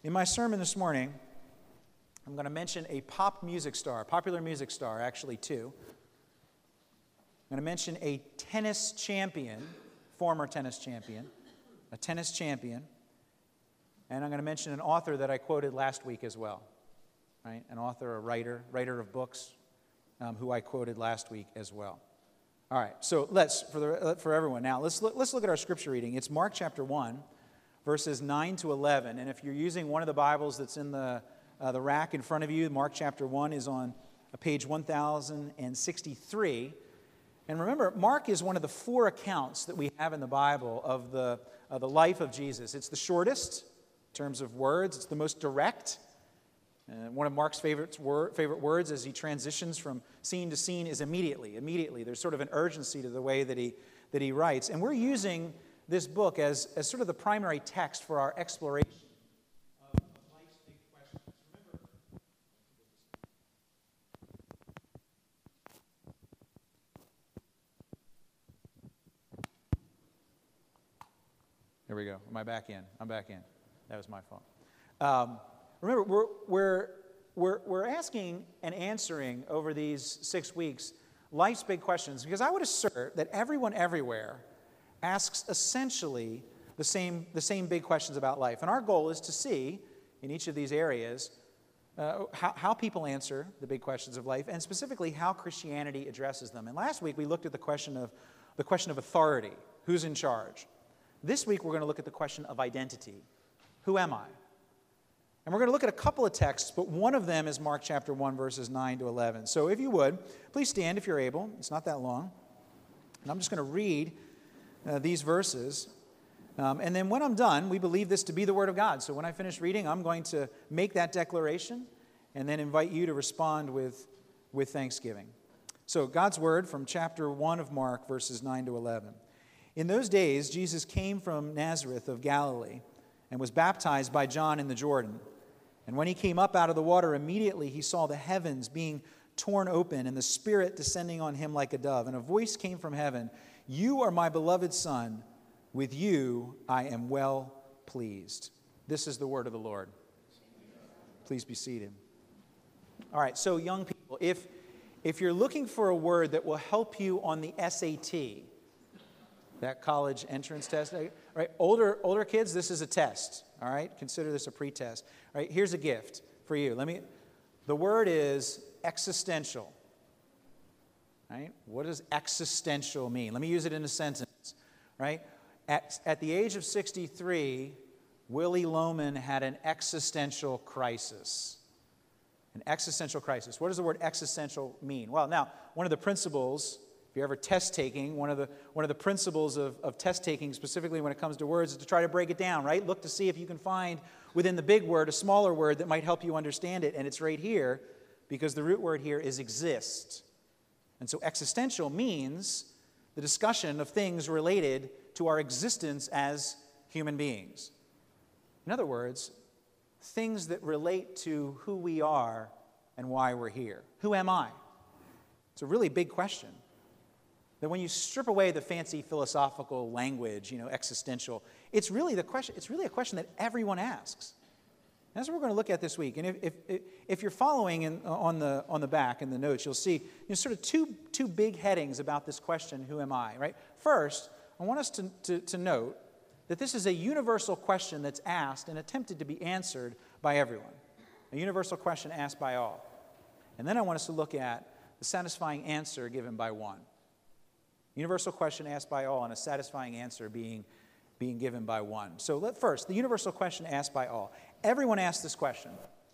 In my sermon this morning, I'm going to mention a popular music star, actually two. I'm going to mention a tennis champion, former tennis champion, a tennis champion, and I'm going to mention an author that I quoted last week as well, right? An author, a writer of books, who I quoted last week as well. All right, so for everyone now, let's look at our scripture reading. It's Mark chapter 1, verses 9 to 11, and if you're using one of the Bibles that's in the rack in front of you, Mark chapter 1 is on page 1063. And remember, Mark is one of the four accounts that we have in the Bible of the life of Jesus. It's the shortest in terms of words. It's the most direct. One of Mark's favorite words as he transitions from scene to scene is immediately. Immediately. There's sort of an urgency to the way that he writes. And we're using this book as sort of the primary text for our exploration of life's big questions. There we go. Am I back in? I'm back in. That was my fault. Remember, we're asking and answering over these 6 weeks life's big questions, because I would assert that everyone everywhere asks essentially the same big questions about life. And our goal is to see in each of these areas how people answer the big questions of life, and specifically how Christianity addresses them. And last week we looked at the question of authority, who's in charge. This week we're going to look at the question of identity. Who am I? And we're going to look at a couple of texts, but one of them is Mark chapter 1, verses 9 to 11. So if you would, please stand if you're able. It's not that long. And I'm just going to read these verses. And then when I'm done, we believe this to be the Word of God. So when I finish reading, I'm going to make that declaration and then invite you to respond with thanksgiving. So God's Word from chapter 1 of Mark, verses 9 to 11. In those days, Jesus came from Nazareth of Galilee and was baptized by John in the Jordan. And when he came up out of the water, immediately he saw the heavens being torn open and the Spirit descending on him like a dove. And a voice came from heaven, "You are my beloved Son. With you I am well pleased." This is the word of the Lord. Please be seated. All right, so young people, if you're looking for a word that will help you on the SAT, that college entrance test, right? Older kids, this is a test, all right? Consider this a pretest. All right, here's a gift for you. The word is existential, right? What does existential mean? Let me use it in a sentence, right? At the age of 63, Willie Loman had an existential crisis. An existential crisis. What does the word existential mean? Well, now, one of the principles, if you're ever test taking, one of the principles of test taking, specifically when it comes to words, is to try to break it down, right? Look to see if you can find within the big word a smaller word that might help you understand it, and it's right here, because the root word here is exist. And so existential means the discussion of things related to our existence as human beings. In other words, things that relate to who we are and why we're here. Who am I? It's a really big question. That when you strip away the fancy philosophical language, existential, it's really a question that everyone asks. And that's what we're going to look at this week. And if you're following on the back in the notes, you'll see sort of two big headings about this question, who am I, right? First, I want us to note that this is a universal question that's asked and attempted to be answered by everyone. A universal question asked by all. And then I want us to look at the satisfying answer given by one. Universal question asked by all and a satisfying answer being given by one. So first, the universal question asked by all. Everyone asks this question.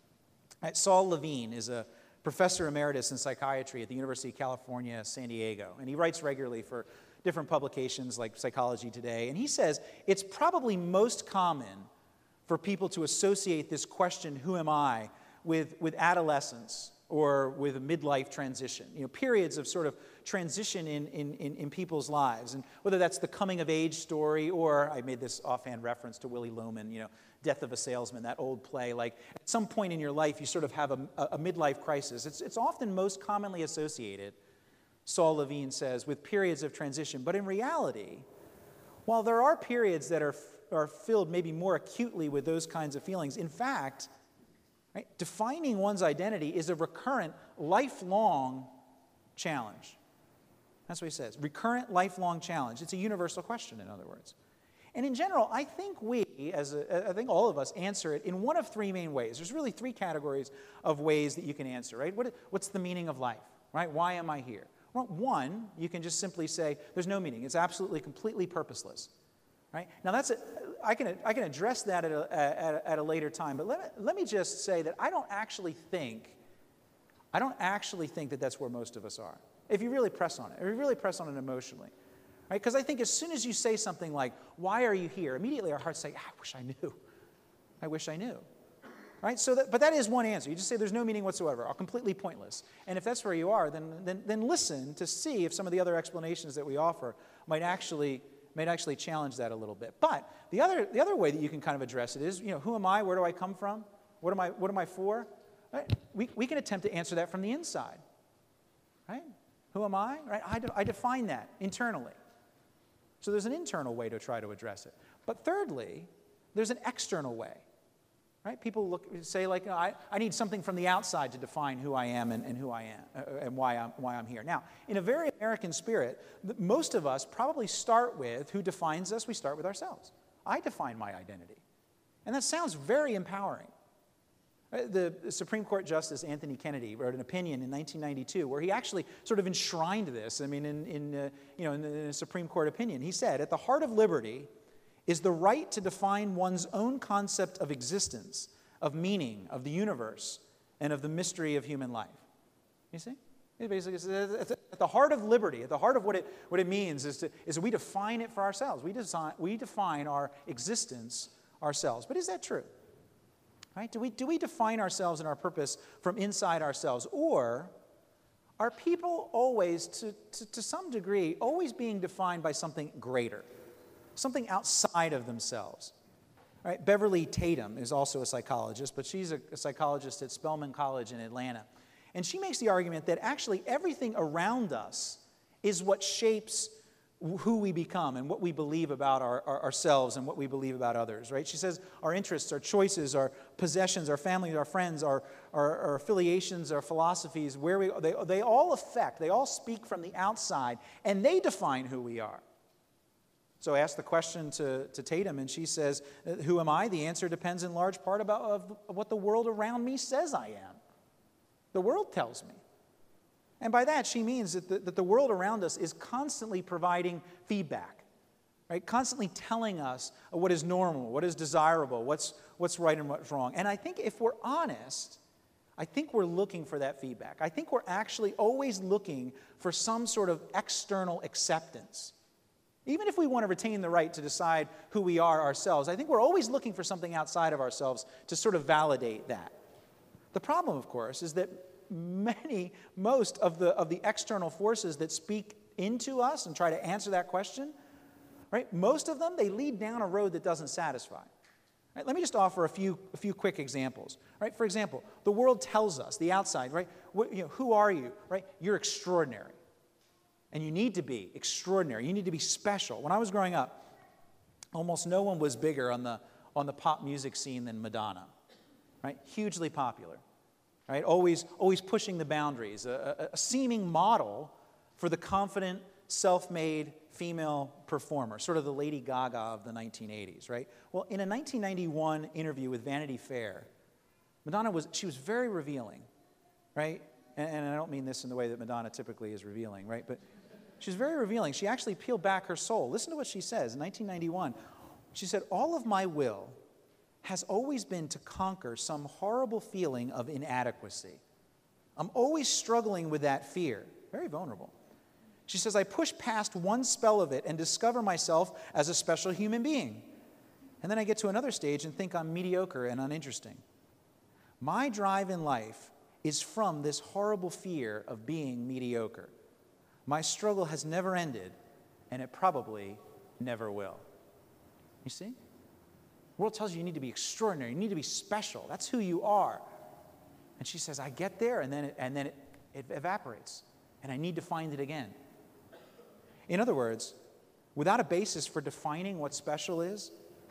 Saul Levine is a professor emeritus in psychiatry at the University of California, San Diego. And he writes regularly for different publications like Psychology Today. And he says it's probably most common for people to associate this question, who am I, with adolescence or with a midlife transition, periods of sort of transition in people's lives. And whether that's the coming of age story, or I made this offhand reference to Willie Loman, Death of a Salesman, that old play. Like at some point in your life, you sort of have a midlife crisis. It's often most commonly associated, Saul Levine says, with periods of transition. But in reality, while there are periods that are are filled maybe more acutely with those kinds of feelings. In fact, right, defining one's identity is a recurrent, lifelong challenge. That's what he says. Recurrent, lifelong challenge. It's a universal question, in other words. And in general, I think I think all of us answer it in one of three main ways. There's really three categories of ways that you can answer, right? What's the meaning of life, right? Why am I here? Well, one, you can just simply say, there's no meaning. It's absolutely, completely purposeless, right? Now, I can address that at a later time, but let me just say that I don't actually think that that's where most of us are. If you really press on it, emotionally, right? Because I think as soon as you say something like, why are you here? Immediately our hearts say, I wish I knew, right? But that is one answer. You just say there's no meaning whatsoever, or completely pointless. And if that's where you are, then listen to see if some of the other explanations that we offer might actually challenge that a little bit. But the other way that you can kind of address it is, who am I? Where do I come from? What am I for? Right? We can attempt to answer that from the inside, right? Who am I? Right? I define that internally. So there's an internal way to try to address it. But thirdly, there's an external way. Right? People say like, I need something from the outside to define who I am and who I am and why I'm here. Now, in a very American spirit, most of us probably start with who defines us. We start with ourselves. I define my identity. And that sounds very empowering. The Supreme Court Justice Anthony Kennedy wrote an opinion in 1992 where he actually sort of enshrined this. I mean, in the Supreme Court opinion, he said, "At the heart of liberty is the right to define one's own concept of existence, of meaning, of the universe, and of the mystery of human life." You see? It basically says at the heart of liberty, at the heart of what it means is we define it for ourselves. We define our existence ourselves. But is that true? Right? Do we define ourselves and our purpose from inside ourselves? Or are people always, to some degree, always being defined by something greater, something outside of themselves? Right? Beverly Tatum is also a psychologist, but she's a psychologist at Spelman College in Atlanta. And she makes the argument that actually everything around us is what shapes who we become and what we believe about ourselves and what we believe about others, right? She says our interests, our choices, our possessions, our families, our friends, our affiliations, our philosophies, they all speak from the outside, and they define who we are. So I asked the question to Tatum, and she says, who am I? The answer depends in large part of what the world around me says I am. The world tells me. And by that, she means that the world around us is constantly providing feedback, right? Constantly telling us what is normal, what is desirable, what's right and what's wrong. And I think if we're honest, I think we're looking for that feedback. I think we're actually always looking for some sort of external acceptance. Even if we want to retain the right to decide who we are ourselves, I think we're always looking for something outside of ourselves to sort of validate that. The problem, of course, is that most of the external forces that speak into us and try to answer that question, right? Most of them, they lead down a road that doesn't satisfy. Right? Let me just offer a few quick examples. Right? For example, the world tells us, the outside, right? Who are you? Right? You're extraordinary. And you need to be extraordinary. You need to be special. When I was growing up, almost no one was bigger on the pop music scene than Madonna. Right? Hugely popular. Right? Always pushing the boundaries, a seeming model for the confident, self-made female performer, sort of the Lady Gaga of the 1980s, right? Well, in a 1991 interview with Vanity Fair, Madonna was very revealing, right? And I don't mean this in the way that Madonna typically is revealing, right? But she's very revealing. She actually peeled back her soul. Listen to what she says in 1991. She said, "All of my will has always been to conquer some horrible feeling of inadequacy. I'm always struggling with that fear." Very vulnerable. She says, "I push past one spell of it and discover myself as a special human being. And then I get to another stage and think I'm mediocre and uninteresting. My drive in life is from this horrible fear of being mediocre. My struggle has never ended, and it probably never will." You see? The world tells you need to be extraordinary. You need to be special. That's who you are. And she says, I get there, and then it evaporates. And I need to find it again. In other words, without a basis for defining what special is,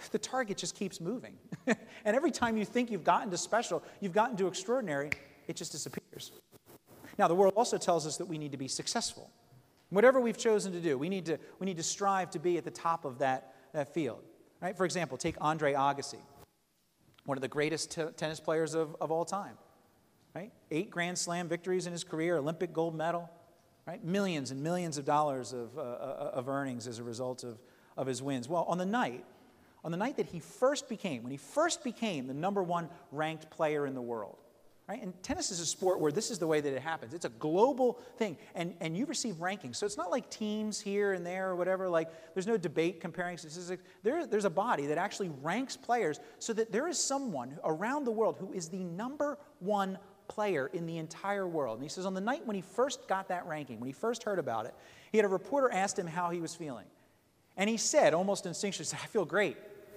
the target just keeps moving. And every time you think you've gotten to special, you've gotten to extraordinary, it just disappears. Now, the world also tells us that we need to be successful. Whatever we've chosen to do, we need to strive to be at the top of that field. Right? For example, take Andre Agassi, one of the greatest tennis players of all time. Right? 8 Grand Slam victories in his career, Olympic gold medal, right? Millions and millions of dollars of earnings as a result of his wins. Well, on the night that when he first became the number 1 ranked player in the world, right? And tennis is a sport where this is the way that it happens. It's a global thing, and you receive rankings. So it's not like teams here and there or whatever. Like there's no debate comparing statistics. There's a body that actually ranks players so that there is someone around the world who is the number 1 player in the entire world. And he says on the night when he first got that ranking, when he first heard about it, he had a reporter asked him how he was feeling. And he said, almost instinctually, I feel great.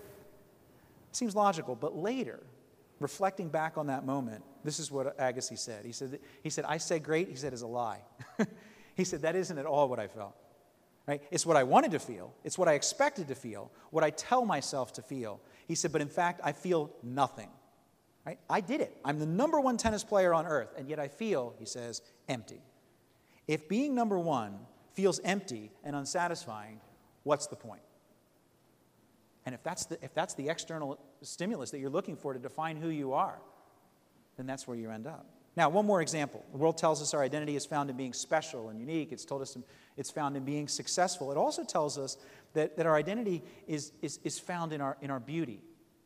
Seems logical, but later, reflecting back on that moment, this is what Agassi said. He said, I say great, he said, is a lie. He said, that isn't at all what I felt. Right? It's what I wanted to feel. It's what I expected to feel, what I tell myself to feel. He said, but in fact, I feel nothing. Right? I did it. I'm the number 1 tennis player on earth, and yet I feel, he says, empty. If being number 1 feels empty and unsatisfying, what's the point? And if that's the external stimulus that you're looking for to define who you are, then that's where you end up. Now, one more example. The world tells us our identity is found in being special and unique. It's told us it's found in being successful. It also tells us that our identity is found in our beauty.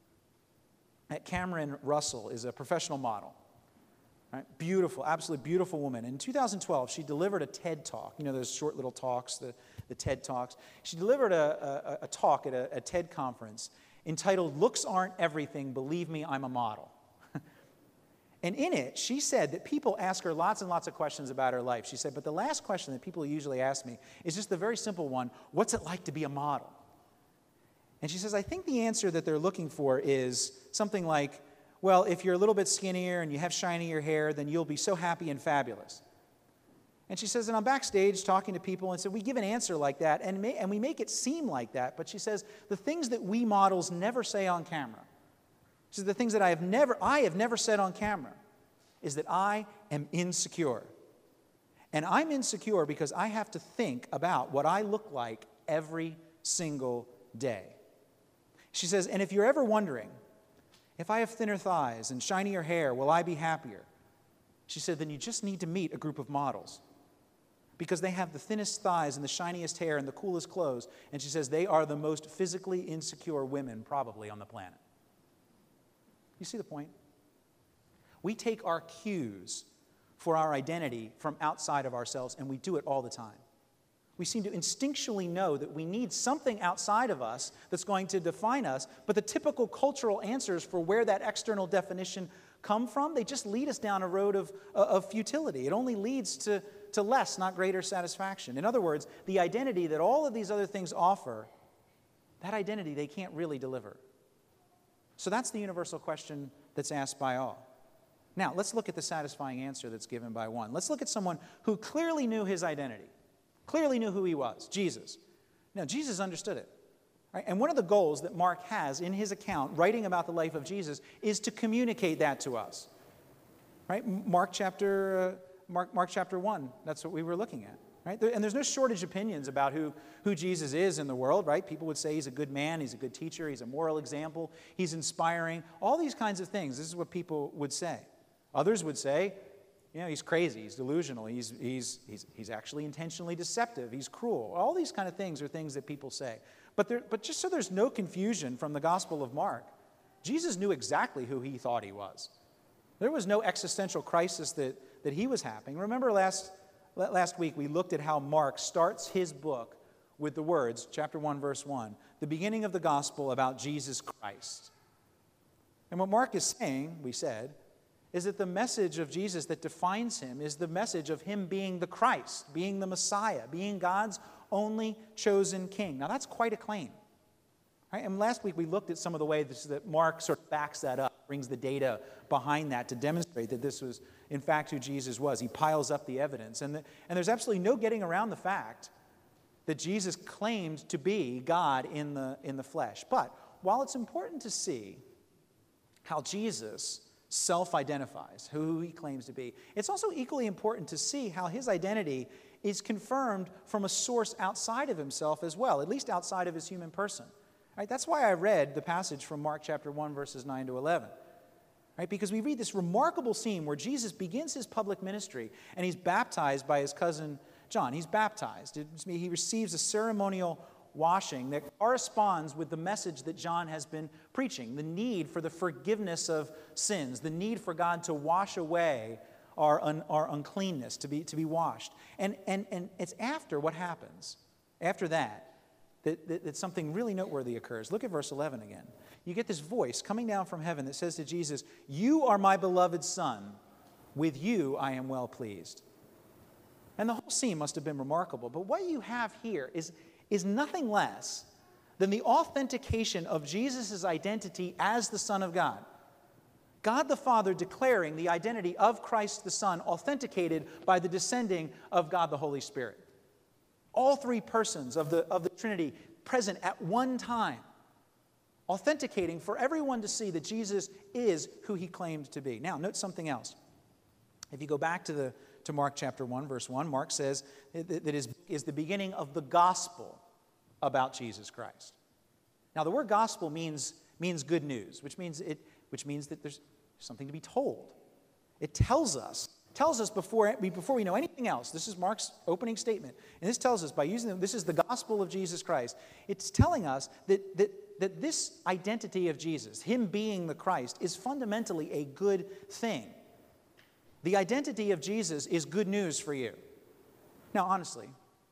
Cameron Russell is a professional model. Right? Beautiful, absolutely beautiful woman. In 2012, she delivered a TED Talk. You know those short little talks, the TED Talks. She delivered a talk at a TED conference entitled, Looks Aren't Everything, Believe Me, I'm a Model. And in it, she said that people ask her lots and lots of questions about her life. She said, but the last question that people usually ask me is just the very simple one, what's it like to be a model? And she says, I think the answer that they're looking for is something like, well, if you're a little bit skinnier and you have shinier hair, then you'll be so happy and fabulous. And she says, and I'm backstage talking to people, and so we give an answer like that, and we make it seem like that, but she says, the things that we models never say on camera, she says, the things that I have never said on camera, is that I am insecure. And I'm insecure because I have to think about what I look like every single day. She says, and if you're ever wondering, if I have thinner thighs and shinier hair, will I be happier? She said, then you just need to meet a group of models because they have the thinnest thighs and the shiniest hair and the coolest clothes. And she says, they are the most physically insecure women probably on the planet. You see the point? We take our cues for our identity from outside of ourselves, and we do it all the time. We seem to instinctually know that we need something outside of us that's going to define us, but the typical cultural answers for where that external definition come from, they just lead us down a road of futility. It only leads to less, not greater satisfaction. In other words, the identity that all of these other things offer, that identity they can't really deliver. So that's the universal question that's asked by all. Now, let's look at the satisfying answer that's given by one. Let's look at someone who clearly knew his identity. Clearly knew who he was, Jesus. Now, Jesus understood it. Right? And one of the goals that Mark has in his account, writing about the life of Jesus, is to communicate that to us. Right? Mark chapter 1, that's what we were looking at. Right? And there's no shortage of opinions about who Jesus is in the world. Right? People would say he's a good man, he's a good teacher, he's a moral example, he's inspiring, all these kinds of things. This is what people would say. Others would say, you know, he's crazy, he's delusional, he's actually intentionally deceptive, he's cruel. All these kind of things are things that people say. But just so there's no confusion from the Gospel of Mark, Jesus knew exactly who he thought he was. There was no existential crisis that he was having. Remember last week we looked at how Mark starts his book with the words, chapter 1, verse 1, the beginning of the Gospel about Jesus Christ. And what Mark is saying, we said, is that the message of Jesus that defines him is the message of him being the Christ, being the Messiah, being God's only chosen king. Now, that's quite a claim. Right? And last week we looked at some of the ways that Mark sort of backs that up, brings the data behind that to demonstrate that this was, in fact, who Jesus was. He piles up the evidence. And there's absolutely no getting around the fact that Jesus claimed to be God in the flesh. But while it's important to see how Jesus self-identifies, who he claims to be, it's also equally important to see how his identity is confirmed from a source outside of himself as well, at least outside of his human person. Right? That's why I read the passage from Mark chapter 1, verses 9 to 11. Right? Because we read this remarkable scene where Jesus begins his public ministry and he's baptized by his cousin John. He's baptized. He receives a ceremonial washing that corresponds with the message that John has been preaching, the need for the forgiveness of sins, the need for God to wash away our uncleanness, to be washed. And it's after what happens, after that something really noteworthy occurs. Look at verse 11 again. You get this voice coming down from heaven that says to Jesus, "You are my beloved Son. With you I am well pleased." And the whole scene must have been remarkable. But what you have here is nothing less than the authentication of Jesus' identity as the Son of God. God the Father declaring the identity of Christ the Son, authenticated by the descending of God the Holy Spirit. All three persons of the Trinity present at one time, authenticating for everyone to see that Jesus is who he claimed to be. Now, note something else. If you go back to Mark chapter 1, verse 1, Mark says that is the beginning of the gospel about Jesus Christ. Now, the word gospel means good news, which means that there's something to be told. It tells us before we know anything else. This is Mark's opening statement. And this tells us, this is the gospel of Jesus Christ. It's telling us that this identity of Jesus, him being the Christ, is fundamentally a good thing. The identity of Jesus is good news for you. Now, honestly,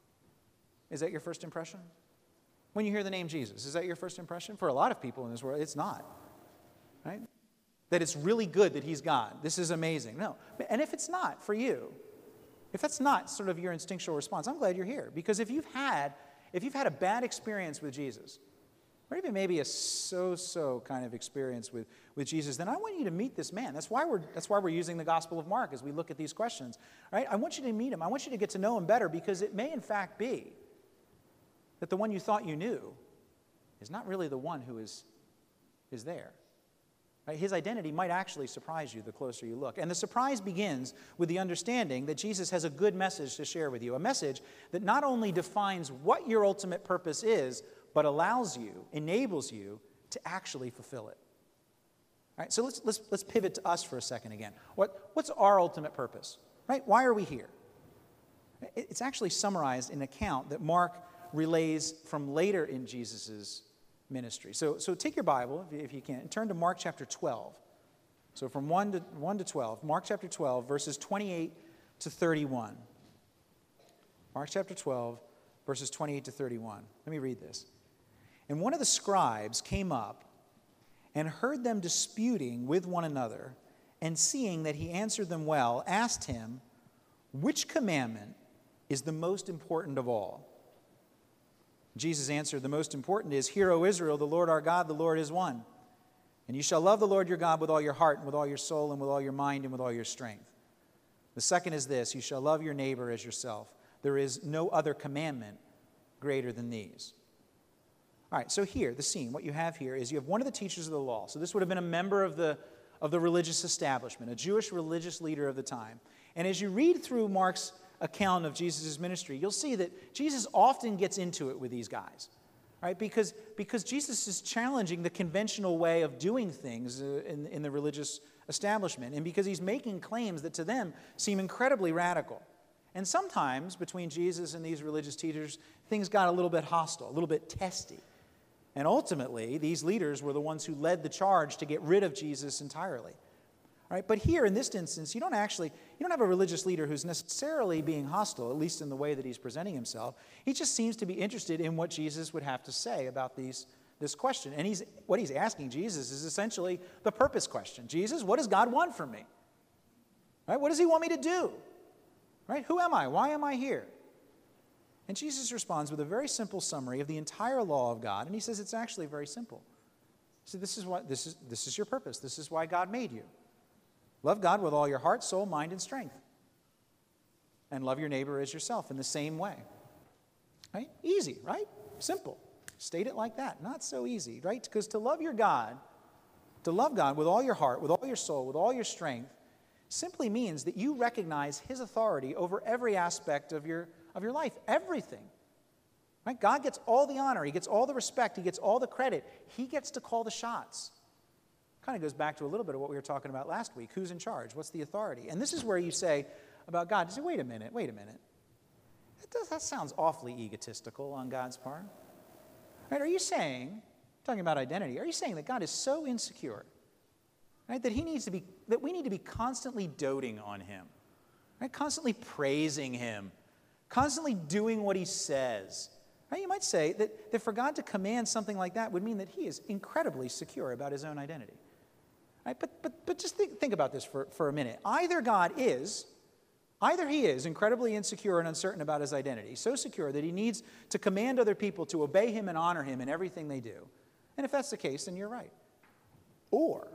is that your first impression? When you hear the name Jesus, is that your first impression? For a lot of people in this world, it's not. Right? That it's really good that he's God. This is amazing. No. And if it's not for you, if that's not sort of your instinctual response, I'm glad you're here. Because if you've had a bad experience with Jesus, or even maybe a so-so kind of experience with Jesus, then I want you to meet this man. That's why we're using the Gospel of Mark as we look at these questions. Right? I want you to meet him. I want you to get to know him better, because it may in fact be that the one you thought you knew is not really the one who is there. Right? His identity might actually surprise you the closer you look. And the surprise begins with the understanding that Jesus has a good message to share with you, a message that not only defines what your ultimate purpose is, but allows you, enables you to actually fulfill it. All right, so let's pivot to us for a second again. What's our ultimate purpose? Right? Why are we here? It's actually summarized in an account that Mark relays from later in Jesus' ministry. So take your Bible, if you can, and turn to Mark chapter 12. So from 1 to 12, Mark chapter 12, verses 28 to 31. Mark chapter 12, verses 28 to 31. Let me read this. And one of the scribes came up and heard them disputing with one another, and seeing that he answered them well, asked him, "Which commandment is the most important of all?" Jesus answered, "The most important is, 'Hear, O Israel, the Lord our God, the Lord is one. And you shall love the Lord your God with all your heart, and with all your soul, and with all your mind, and with all your strength.' The second is this, you shall love your neighbor as yourself. There is no other commandment greater than these." All right, so here, the scene, what you have here is you have one of the teachers of the law. So this would have been a member of the religious establishment, a Jewish religious leader of the time. And as you read through Mark's account of Jesus' ministry, you'll see that Jesus often gets into it with these guys, right? Because Jesus is challenging the conventional way of doing things in the religious establishment, and because he's making claims that to them seem incredibly radical. And sometimes between Jesus and these religious teachers, things got a little bit hostile, a little bit testy. And ultimately, these leaders were the ones who led the charge to get rid of Jesus entirely. All right, but here in this instance, you don't have a religious leader who's necessarily being hostile, at least in the way that he's presenting himself. He just seems to be interested in what Jesus would have to say about this question. And what he's asking Jesus is essentially the purpose question. Jesus, what does God want from me? Right? What does he want me to do? Right? Who am I? Why am I here? And Jesus responds with a very simple summary of the entire law of God, and he says it's actually very simple. So this is your purpose. This is why God made you. Love God with all your heart, soul, mind, and strength. And love your neighbor as yourself in the same way. Right? Easy, right? Simple. state it like that. Not so easy, right? Because to love God with all your heart, with all your soul, with all your strength, simply means that you recognize his authority over every aspect of your life, everything. Right? God gets all the honor, he gets all the respect, he gets all the credit. He gets to call the shots. Kind of goes back to a little bit of what we were talking about last week. Who's in charge? What's the authority? And this is where you say about God, you say, wait a minute. That sounds awfully egotistical on God's part. Right? Are you saying, talking about identity, are you saying that God is so insecure, right, that we need to be constantly doting on him, right? Constantly praising him, constantly doing what he says? Right? You might say that for God to command something like that would mean that he is incredibly secure about his own identity. Right? But just think about this for a minute. Either he is incredibly insecure and uncertain about his identity, so secure that he needs to command other people to obey him and honor him in everything they do. And if that's the case, then you're right. Or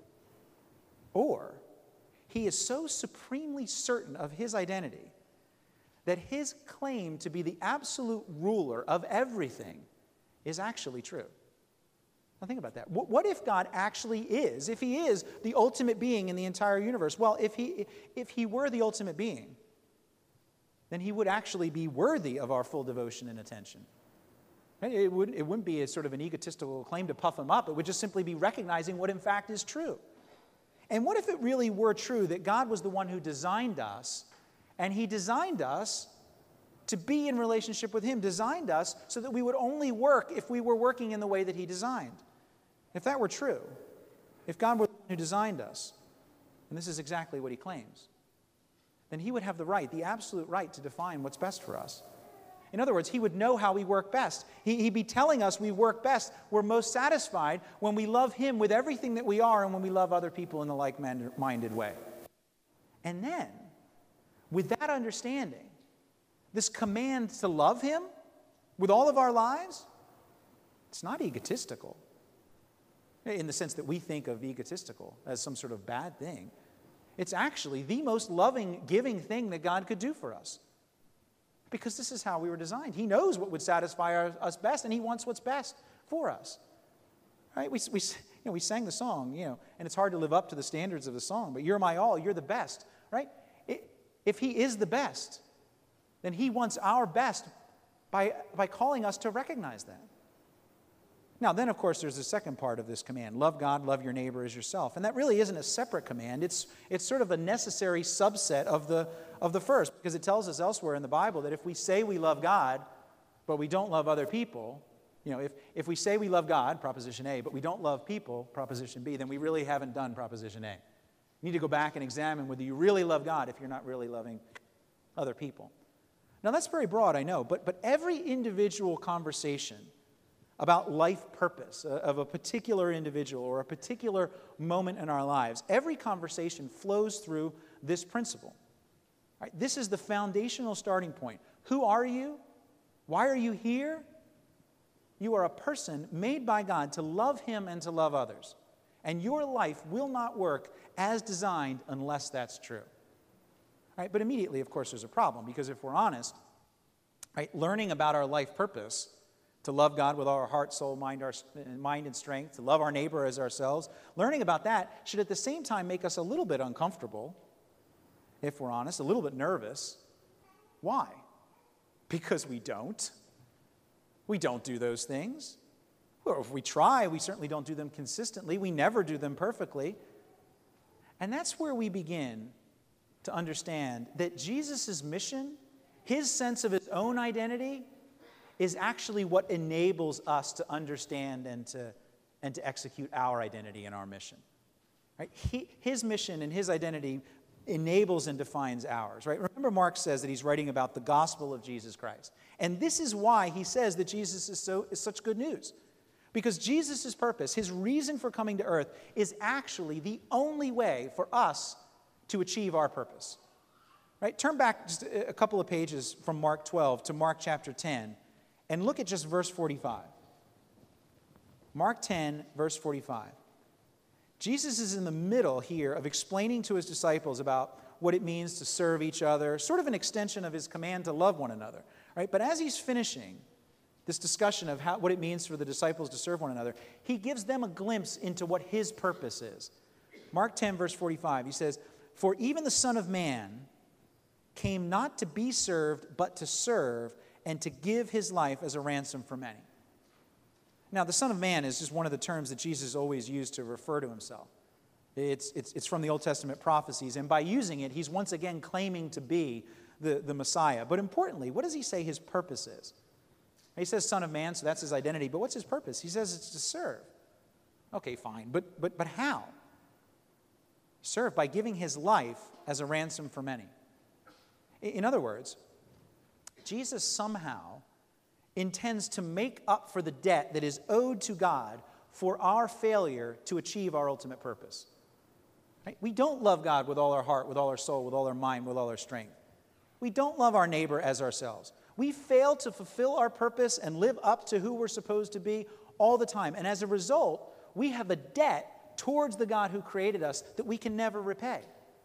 he is so supremely certain of his identity that his claim to be the absolute ruler of everything is actually true. Now think about that. What if God actually is, if he is the ultimate being in the entire universe? Well, if he were the ultimate being, then he would actually be worthy of our full devotion and attention. Right? It wouldn't be a sort of an egotistical claim to puff him up. It would just simply be recognizing what in fact is true. And what if it really were true that God was the one who designed us, and he designed us to be in relationship with him, designed us so that we would only work if we were working in the way that he designed? If that were true, if God were the one who designed us, and this is exactly what he claims, then he would have the right, the absolute right, to define what's best for us. In other words, he would know how we work best. He'd be telling us we work best. We're most satisfied when we love him with everything that we are and when we love other people in a like-minded way. And then, with that understanding, this command to love him with all of our lives, it's not egotistical in the sense that we think of egotistical as some sort of bad thing. It's actually the most loving, giving thing that God could do for us. Because this is how we were designed. He knows what would satisfy us best, and he wants what's best for us. Right? We sang the song, and it's hard to live up to the standards of the song, but you're my all, you're the best. Right? If he is the best, then he wants our best by calling us to recognize that. Now, then, of course, there's the second part of this command. Love God, love your neighbor as yourself. And that really isn't a separate command. It's sort of a necessary subset of the first, because it tells us elsewhere in the Bible that if we say we love God, but we don't love other people, if we say we love God, proposition A, but we don't love people, proposition B, then we really haven't done proposition A. You need to go back and examine whether you really love God if you're not really loving other people. Now, that's very broad, I know, but every individual conversation about life purpose of a particular individual or a particular moment in our lives, every conversation flows through this principle. Right? This is the foundational starting point. Who are you? Why are you here? You are a person made by God to love him and to love others. And your life will not work as designed unless that's true. Right? But immediately, of course, there's a problem, because if we're honest, right, learning about our life purpose, to love God with all our heart, soul, mind and strength, to love our neighbor as ourselves, learning about that should at the same time make us a little bit uncomfortable, if we're honest, a little bit nervous. Why? Because we don't. We don't do those things. Or if we try, we certainly don't do them consistently. We never do them perfectly. And that's where we begin to understand that Jesus' mission, his sense of his own identity, is actually what enables us to understand and to execute our identity and our mission. Right? His mission and his identity enables and defines ours. Right? Remember, Mark says that he's writing about the gospel of Jesus Christ. And this is why he says that Jesus is such good news. Because Jesus' purpose, his reason for coming to earth, is actually the only way for us to achieve our purpose. Right? Turn back just a couple of pages from Mark 12 to Mark chapter 10. And look at just verse 45. Mark 10, verse 45. Jesus is in the middle here of explaining to his disciples about what it means to serve each other, sort of an extension of his command to love one another. Right? But as he's finishing, this discussion of what it means for the disciples to serve one another, he gives them a glimpse into what his purpose is. Mark 10, verse 45, he says, "For even the Son of Man came not to be served, but to serve, and to give his life as a ransom for many." Now, the Son of Man is just one of the terms that Jesus always used to refer to himself. It's from the Old Testament prophecies, and by using it, he's once again claiming to be the Messiah. But importantly, what does he say his purpose is? He says Son of Man, so that's his identity, but what's his purpose? He says it's to serve. Okay, fine, but how? Serve by giving his life as a ransom for many. In other words, Jesus somehow intends to make up for the debt that is owed to God for our failure to achieve our ultimate purpose. Right? We don't love God with all our heart, with all our soul, with all our mind, with all our strength. We don't love our neighbor as ourselves. We fail to fulfill our purpose and live up to who we're supposed to be all the time. And as a result, we have a debt towards the God who created us that we can never repay.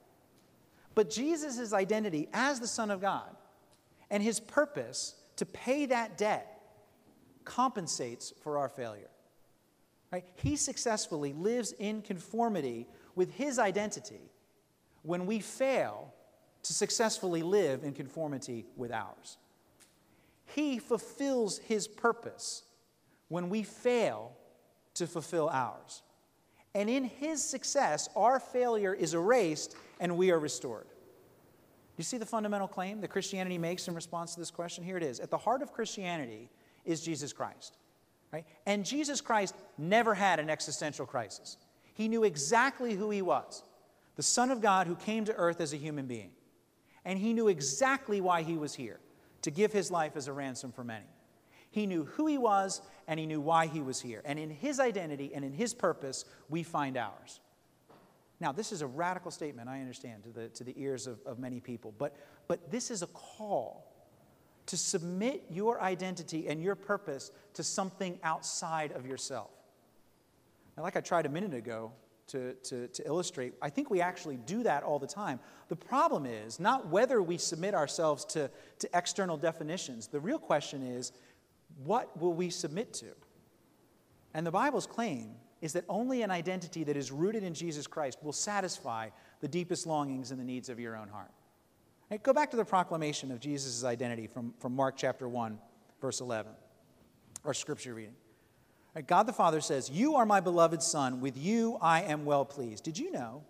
But Jesus' identity as the Son of God and his purpose to pay that debt compensates for our failure. Right? He successfully lives in conformity with his identity when we fail to successfully live in conformity with ours. He fulfills his purpose when we fail to fulfill ours. And in his success, our failure is erased and we are restored. You see the fundamental claim that Christianity makes in response to this question? Here it is. At the heart of Christianity is Jesus Christ. Right? And Jesus Christ never had an existential crisis. He knew exactly who he was, the Son of God who came to earth as a human being. And he knew exactly why he was here, to give his life as a ransom for many. He knew who he was, and he knew why he was here. And in his identity and in his purpose, we find ours. Now, this is a radical statement, I understand, to the ears of many people. But this is a call to submit your identity and your purpose to something outside of yourself. Now, like I tried a minute ago to illustrate, I think we actually do that all the time. The problem is not whether we submit ourselves to external definitions. The real question is, what will we submit to? And the Bible's claim is that only an identity that is rooted in Jesus Christ will satisfy the deepest longings and the needs of your own heart. Right, go back to the proclamation of Jesus' identity from Mark chapter 1, verse 11, our scripture reading. Right, God the Father says, "You are my beloved Son, with you I am well pleased." Did you know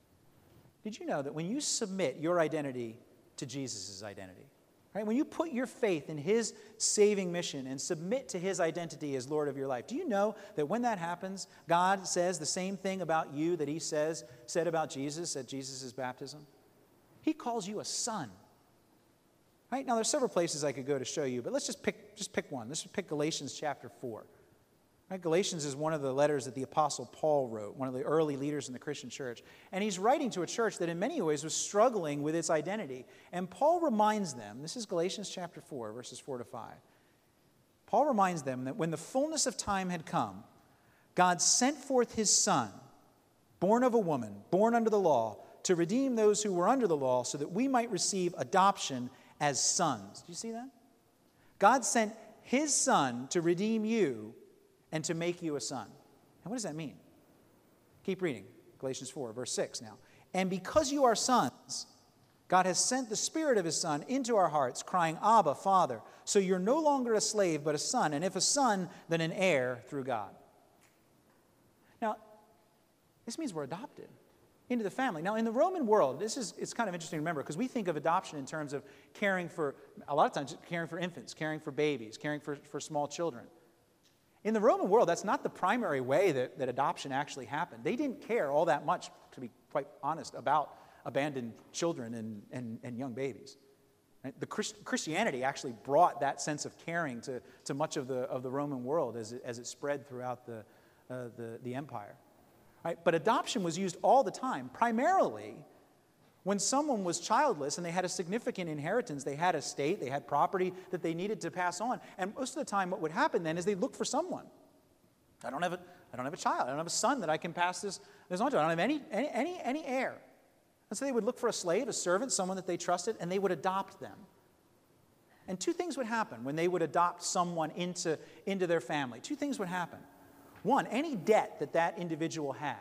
that when you submit your identity to Jesus' identity, right, when you put your faith in his saving mission and submit to his identity as Lord of your life, do you know that when that happens, God says the same thing about you that he said about Jesus at Jesus' baptism? He calls you a son. Right? Now, there's several places I could go to show you, but let's just pick one. Let's pick Galatians chapter 4. Right? Galatians is one of the letters that the Apostle Paul wrote, one of the early leaders in the Christian church. And he's writing to a church that in many ways was struggling with its identity. And Paul reminds them, this is Galatians chapter 4, verses 4 to 5. Paul reminds them that when the fullness of time had come, God sent forth his Son, born of a woman, born under the law, to redeem those who were under the law so that we might receive adoption as sons. Do you see that? God sent his Son to redeem you and to make you a son. And what does that mean? Keep reading. Galatians 4, verse 6 now. "And because you are sons, God has sent the Spirit of his Son into our hearts, crying, 'Abba, Father.' So you're no longer a slave, but a son. And if a son, then an heir through God." Now, this means we're adopted into the family. Now, in the Roman world, it's kind of interesting to remember because we think of adoption in terms of caring for, a lot of times, caring for infants, caring for babies, caring for small children. In the Roman world, that's not the primary way that adoption actually happened. They didn't care all that much, to be quite honest, about abandoned children and young babies. Right? Christianity actually brought that sense of caring to much of the Roman world as it spread throughout the empire. Right? But adoption was used all the time, primarily when someone was childless and they had a significant inheritance. They had estate, they had property that they needed to pass on. And most of the time what would happen then is they'd look for someone. I don't have a child. I don't have a son that I can pass this on to. I don't have any heir. And so they would look for a slave, a servant, someone that they trusted, and they would adopt them. And two things would happen when they would adopt someone into their family. Two things would happen. One, any debt that that individual had,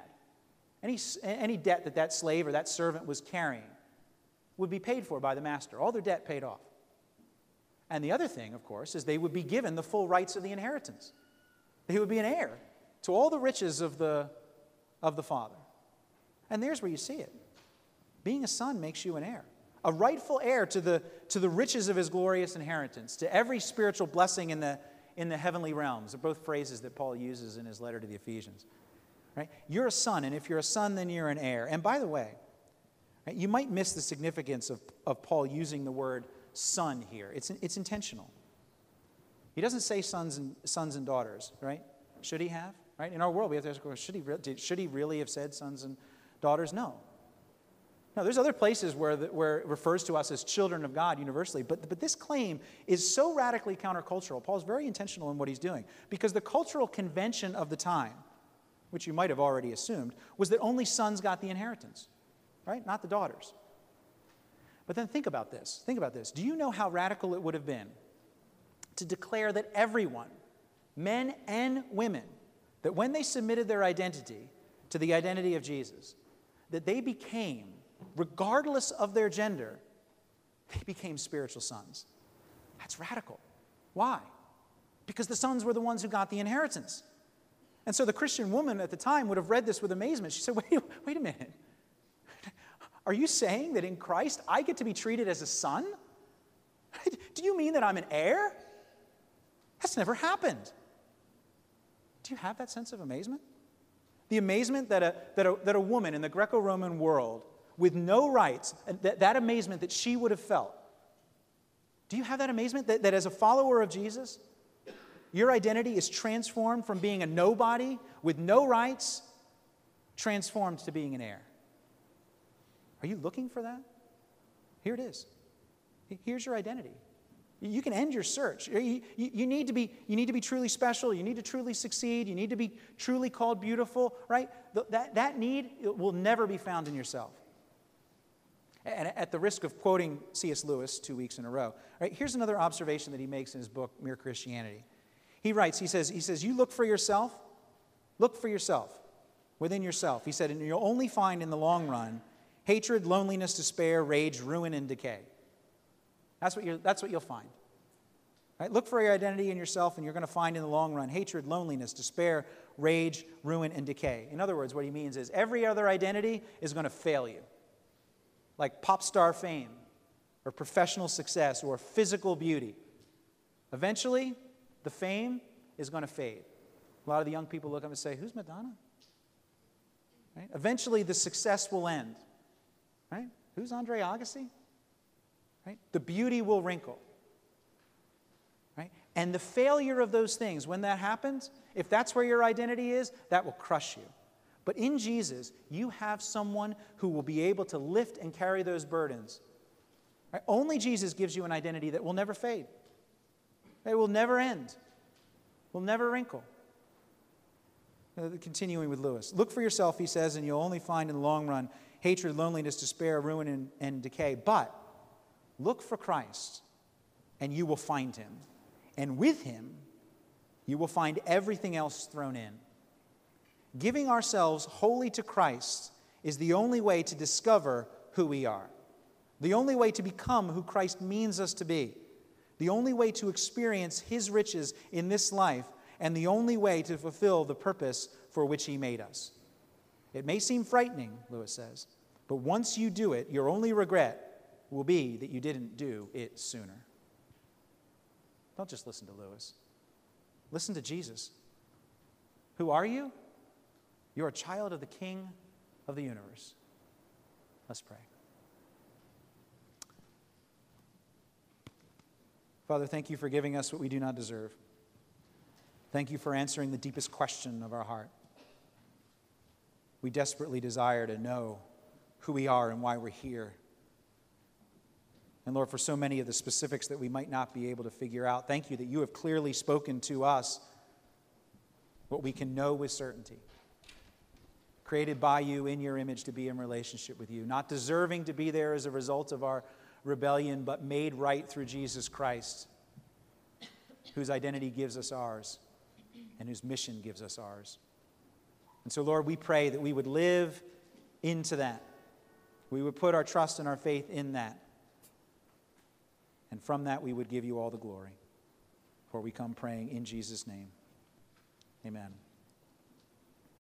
any debt that that slave or that servant was carrying would be paid for by the master. All their debt paid off. And the other thing, of course, is they would be given the full rights of the inheritance. They would be an heir to all the riches of the father. And there's where you see it. Being a son makes you an heir. A rightful heir to the riches of his glorious inheritance, to every spiritual blessing in the heavenly realms. They're both phrases that Paul uses in his letter to the Ephesians. Right? You're a son, and if you're a son, then you're an heir. And by the way, right, you might miss the significance of Paul using the word son here. It's intentional. He doesn't say sons and daughters, right? Should he have? Right? In our world, we have to ask, should he really have said sons and daughters? No. No, there's other places where it refers to us as children of God universally, but this claim is so radically countercultural. Paul's very intentional in what he's doing, because the cultural convention of the time, which you might have already assumed, was that only sons got the inheritance, right? Not the daughters. But then think about this. Think about this. Do you know how radical it would have been to declare that everyone, men and women, that when they submitted their identity to the identity of Jesus, that they became, regardless of their gender, they became spiritual sons? That's radical. Why? Because the sons were the ones who got the inheritance. And so the Christian woman at the time would have read this with amazement. She said, wait a minute. Are you saying that in Christ I get to be treated as a son? Do you mean that I'm an heir? That's never happened. Do you have that sense of amazement? The amazement that a woman in the Greco-Roman world with no rights, that amazement that she would have felt. Do you have that amazement that as a follower of Jesus, your identity is transformed from being a nobody with no rights, transformed to being an heir? Are you looking for that? Here it is. Here's your identity. You can end your search. You need to be truly special. You need to truly succeed. You need to be truly called beautiful, right? That need will never be found in yourself. And at the risk of quoting C.S. Lewis 2 weeks in a row, right, here's another observation that he makes in his book, Mere Christianity. He writes, he says, you look for yourself within yourself. He said, and you'll only find in the long run hatred, loneliness, despair, rage, ruin, and decay. That's what you'll find. Right? Look for your identity in yourself, and you're going to find in the long run hatred, loneliness, despair, rage, ruin, and decay. In other words, what he means is every other identity is going to fail you. Like pop star fame, or professional success, or physical beauty. Eventually, the fame is going to fade. A lot of the young people look up and say, who's Madonna? Right? Eventually, the success will end. Right? Who's Andre Agassi? Right? The beauty will wrinkle. Right? And the failure of those things, when that happens, if that's where your identity is, that will crush you. But in Jesus, you have someone who will be able to lift and carry those burdens. Right? Only Jesus gives you an identity that will never fade. It will never end. Will never wrinkle. Continuing with Lewis. Look for yourself, he says, and you'll only find in the long run hatred, loneliness, despair, ruin, and decay. But look for Christ, and you will find him. And with him, you will find everything else thrown in. Giving ourselves wholly to Christ is the only way to discover who we are. The only way to become who Christ means us to be. The only way to experience his riches in this life, and the only way to fulfill the purpose for which he made us. It may seem frightening, Lewis says, but once you do it, your only regret will be that you didn't do it sooner. Don't just listen to Lewis. Listen to Jesus. Who are you? You're a child of the King of the universe. Let's pray. Father, thank you for giving us what we do not deserve. Thank you for answering the deepest question of our heart. We desperately desire to know who we are and why we're here. And Lord, for so many of the specifics that we might not be able to figure out, thank you that you have clearly spoken to us what we can know with certainty. Created by you in your image to be in relationship with you, not deserving to be there as a result of our rebellion, but made right through Jesus Christ, whose identity gives us ours and whose mission gives us ours. And so, Lord, we pray that we would live into that. We would put our trust and our faith in that. And from that, we would give you all the glory. For we come praying in Jesus' name. Amen.